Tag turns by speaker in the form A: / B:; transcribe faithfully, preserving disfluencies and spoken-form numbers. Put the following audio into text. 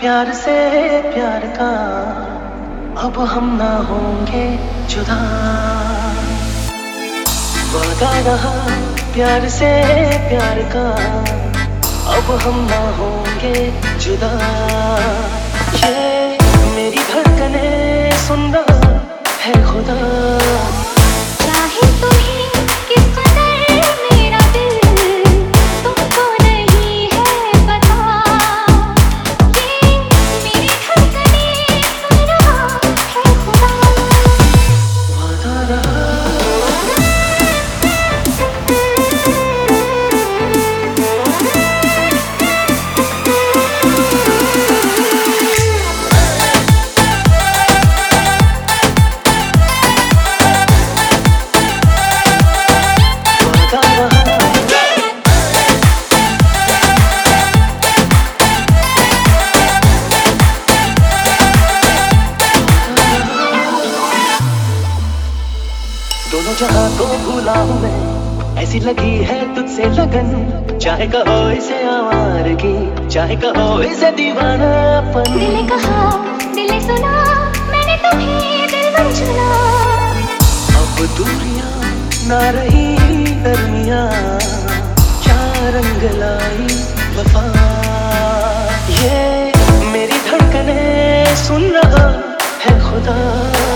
A: प्यार से प्यार का अब हम ना होंगे जुदा। वादा रहा प्यार से प्यार का अब हम ना होंगे जुदा। ये मेरी धड़कने सुन रहा है खुदा।
B: चाहे तुम्हें किस कदर मेरा दिल तुमको नहीं है पता। ये मेरी धड़कने सुन रहा है खुदा।
A: वादा रहा दोनों जहां को भूला हूँ मैं, ऐसी लगी है तुझसे लगन। चाहे कहो इसे आवारगी, चाहे कहो इसे दीवानापन।
B: दिल ने कहा दिल ने सुना, मैंने तुम्हें दिल में चुना।
A: अब दूरियां ना रही दरमियां, क्या रंग लाई वफा। ये मेरी धड़कने सुन रहा है खुदा।